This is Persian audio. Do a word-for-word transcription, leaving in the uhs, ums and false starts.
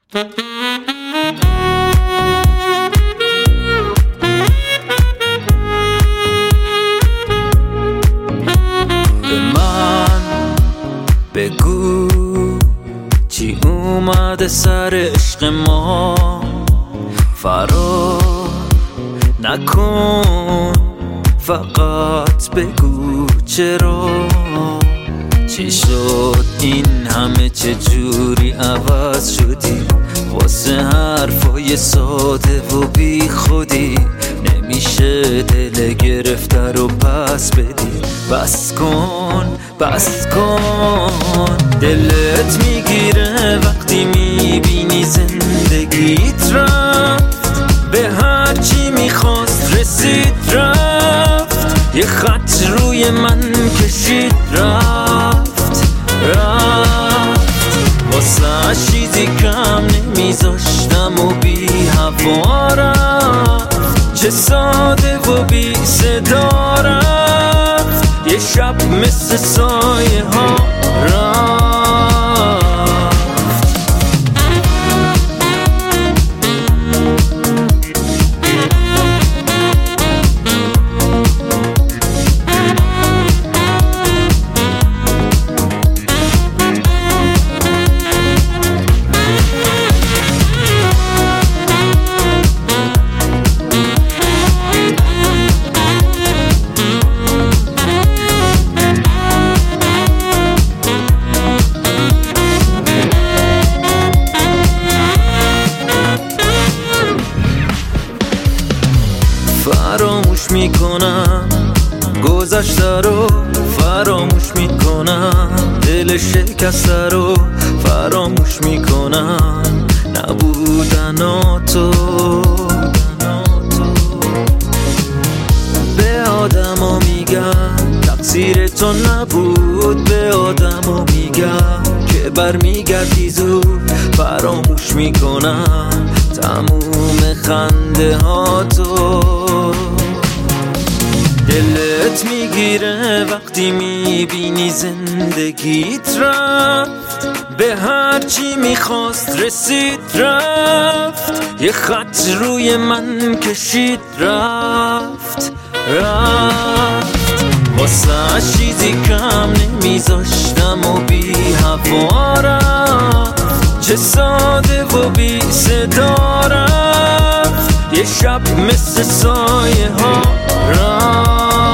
بگو چی اومده سر عشق ما، فرار نکن، فقط بگو چرا، چی شد این همه، چه جوری عوض شدی، واسه حرفای ساده و بی خودی، نمیشه دل گرفته رو پس بدی. بس کن بس کن، دلت میگیره وقتی میبینی زندگیت رفت، به هر چی میخواست رسید رفت، یه خط روی من کشید رفت رفت، واسه چیزی کم نمیذاشتم و بی هوا رفت، چه ساده و بی صدا رفت، یه شب مثل سایه ها رفت. فراموش میکنم گذشته رو، فراموش میکنم دل شکسته رو، فراموش میکنم نبودن تو. به آدما میگم تقصیر تو نبود، به آدما میگم که برمیگردی زود، فراموش میکنم تموم خنده ها تو. دلت میگیره وقتی میبینی زندگیت رفت، به هر چی میخواست رسید رفت، یه خط روی من کشید رفت رفت، واسه چیزی کم نمیذاشتم و بی هوا رفت، چه ساده و بی صدا رفت، یه شب مثل سایه ها رفت.